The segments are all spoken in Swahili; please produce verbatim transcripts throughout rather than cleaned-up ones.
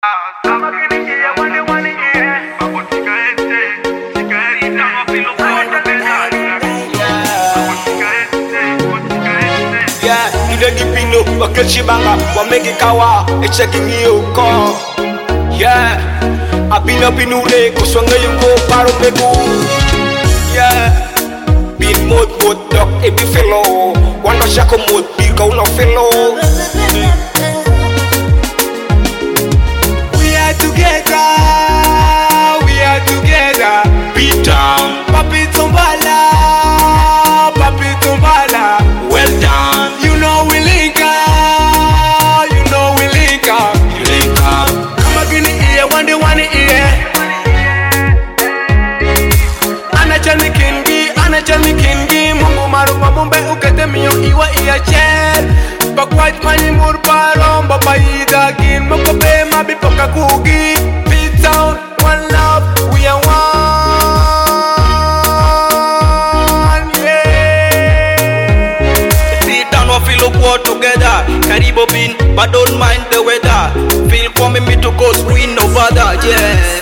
Wakachibanga wamegi kawa echecking you call. Yeah, I've been up in ule kuswanga yuko paro megu. Yeah, been mod mod dog ebi fellow. Wanda shako mod bika una fellow. We are together, we are together. Beat down, papi tumbala, papi tumbala. Well done, you know we link up, you know we link up, you link up. Come again here, one day one here. Anachani kingi, anachani kingi. Mungu marupa mumbe ukete miyo iwa iya chel. Bakwaj mani murparom, baba ida gin. Moko be mabi poka kugi. Beat down, one love, we are one, yeah. Beat down, we feel up together. Karibo bin, but don't mind the weather. Feel for me, me to go screen over that, yeah.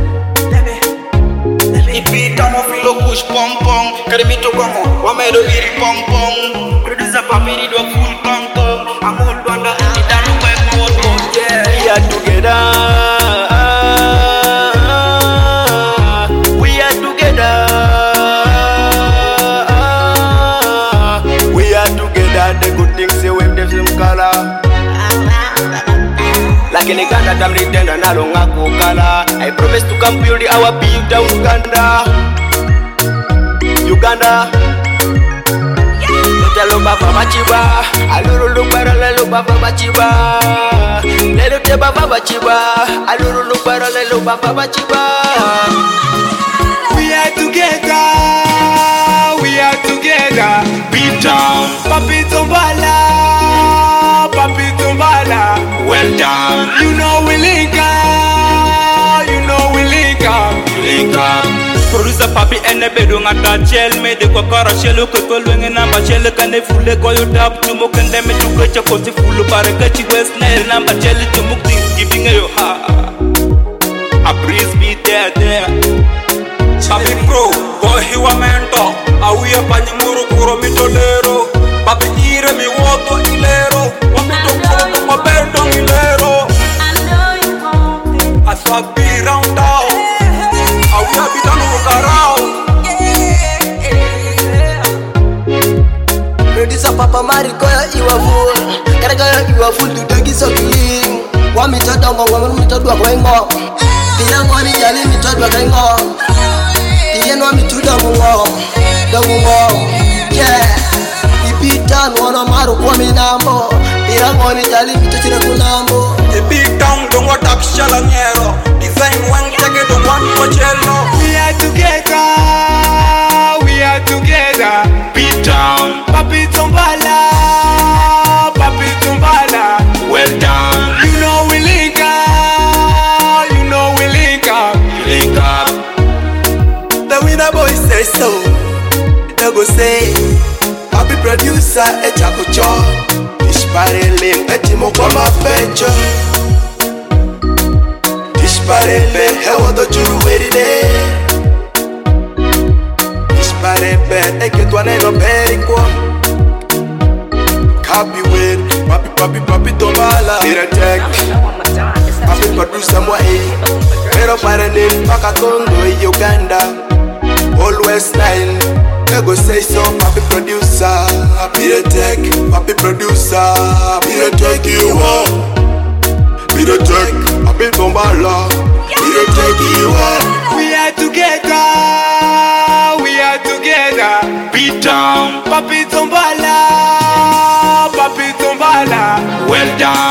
It beat down, we feel up push pong pong. Kari me to go, wa me do iri pong pong. Producer papi ni do full pong pong. I'm all wonder, it down look like more more, yeah. We are together. We are together. We are together. The good things say when there's some color. Lakini Uganda tamlitenda nalo ngakukala. I promise to come build our big down Uganda. Uganda. Lelo baba machiba, aluru lubara lelo baba machiba. Lelo te baba machiba, aluru lubara lelo baba machiba. We are together, we are together. Beat down, papi tumbala, papi tumbala. Well done, you know we link up, you know we link up, you link up. Producer papi ene bedo ngata chel me de kwa kara shelo ko to lwenge namba chel kane fule ko yo tap tumo kende me tu ko chako ti fulu bare ka chi west nail namba chel tumo ting giving yo ha. A breeze be there there. Papi pro go hiwa mento awiya panyimuru kuro mitolero. Papi ire mi woto ilero wa mito kuro ma bendo ilero. I know you want it. I swag be round down. Awiya bitano karao. Producer papa mari koya iwa full. Karaga iwa full to dagi so clean. Wa mi tada ngo wa mi tada ko ngo. Tina ngoni jali mi tada ko ngo. Tina no mi tada ngo. Dago ngo. Yeah. Beat down wana maru kwa minambo. Tina ngoni jali mi tada ko nambo. The beat down don't want up shala nyero. Design one take it one for cello. We are together, we are together. Beat down, papi tumbala, papi tumbala. Well done, you know we link up, you know we link up, you link up. The winner boy say so, they go say, papi producer e chako cho. Dispare lim e timo kwa mapecho. Disparebe, hewa do juru weride. Disparebe, eke tuane no perikwa. Copy with, papi papi papi tomala. Hit attack, papi producer mwa e. Pero pare nil paka tondo e Uganda. Always nine, they go say so, papi producer. Hit attack, papi producer. Hit attack you up. Hit attack. Papi Tombala, we don't take you up. We are together, we are together. Beat down, Papi Tombala, Papi Tombala. Well done.